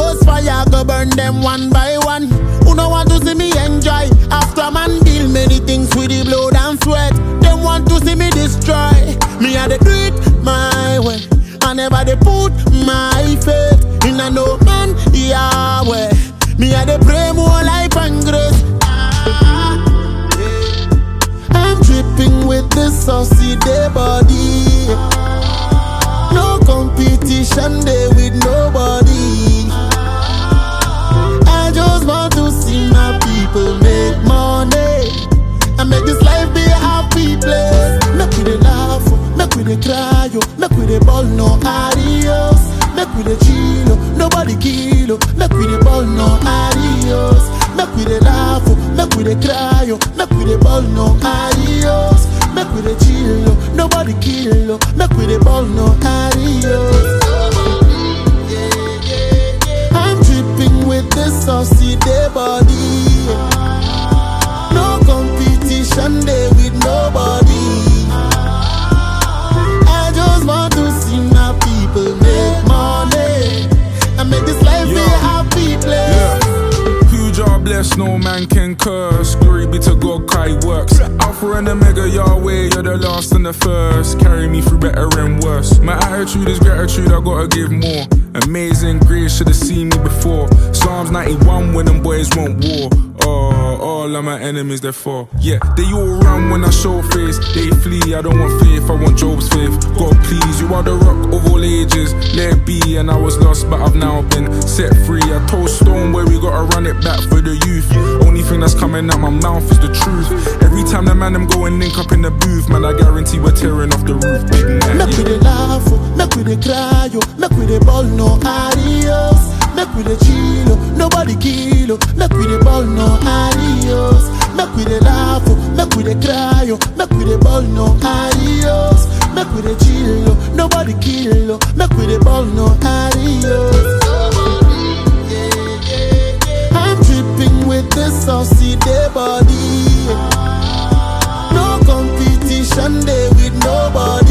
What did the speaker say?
Ghost fire go burn them one by one. Who no want to see me enjoy? After man deal many things with the blood and sweat. Them want to see me destroy. Me I dey do it my way. I never dey put my faith in a no man Yahweh. Me I dey pray more life and grace. I'm dripping with this saucy day body. No competition day with nobody. I just want to see my people make money and make this life be a happy place. Make we dey laugh, make we dey cry, make we dey ball no adios. Make we dey chill, nobody kill. Make we dey ball no adios. Make we dey laugh, make we dey cry, make we dey ball no adios. Make we dey chill, nobody kill. Make we dey ball no adios. I'm dripping with this saucy day body. No competition day with nobody. I just want to see my people make money and make this life be a happy place. Who jar bless, no man can curse. Glory be to God, Kai works. Alpha and Omega, Yahweh, you're the last and the first. Carry me through better and worse. My attitude is gratitude, I gotta give more. Amazing grace, should've seen me before. Psalms 91 when them boys want war. All of my enemies they fall. Yeah, they all run when I show face. They flee, I don't want faith, I want Job's faith. God please, you are the rock of all ages. Let it be, and I was lost, but I've now been set free. I told Stone where we gotta run it back for the youth. Only thing that's coming out my mouth is the truth. Every time the man them go and link up in the booth, man, I guarantee we're tearing off the roof. Big man, make we dey laugh, make we dey cry, make we dey ball no adios. Make we dey chill, nobody kill. Make we dey ball no adios. Make we dey laugh, make we dey cry, make we dey ball no adios. Make we dey chill, nobody kill. Make we dey ball no adios. I'm dripping with this saucy day body. No competition day with nobody.